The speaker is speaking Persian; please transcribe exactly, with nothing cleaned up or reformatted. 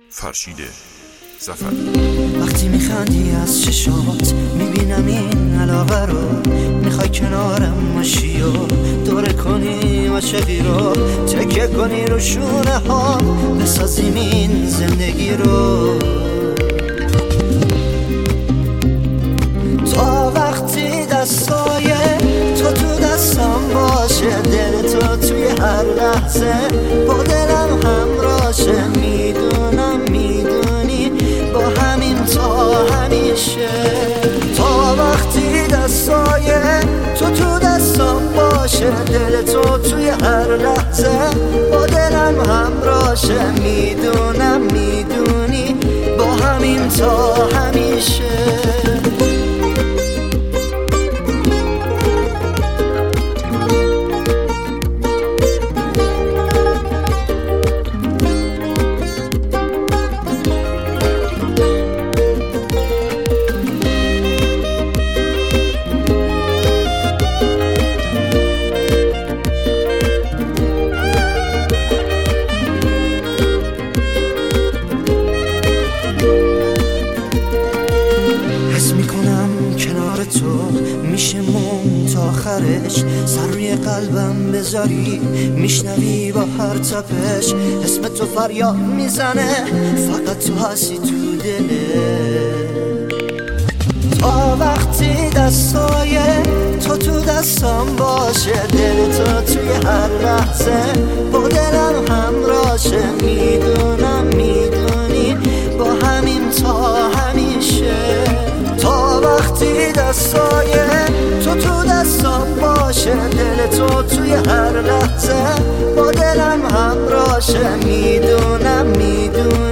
فرشید ظفر. وقتی میخندی از چشات میبینم این علاقه رو، میخوای کنارم باشی و دوره کنی عاشقی رو، تکیه کنی رو شونه ها بسازیم این زندگی رو. تا وقتی دستای تو تو دستم باشه، دل تو توی هر لحظه با دلم همراشه، میدونم میدونی با همین تا همیشه. تا وقتی دستای تو تو دستم باشه، دل تو توی هر لحظه با دلم همراشه، میدونم میدونی با همین تا همیشه. کنار تو میشه مون تا آخرش، سر روی قلبم بذاری میشنوی با هر تپش، اسم تو فریاد میزنه فقط تو هستی تو دله. تا وقتی دستای تو تو دستم باشه، دل تو توی هر لحظه با دلم همراشه، میدونم میدونی با همین تا همیشه. تا وقتی دستای تو تو دستم باشه، دل تو توی هر لحظه با دلم همراشه، میدونم میدونی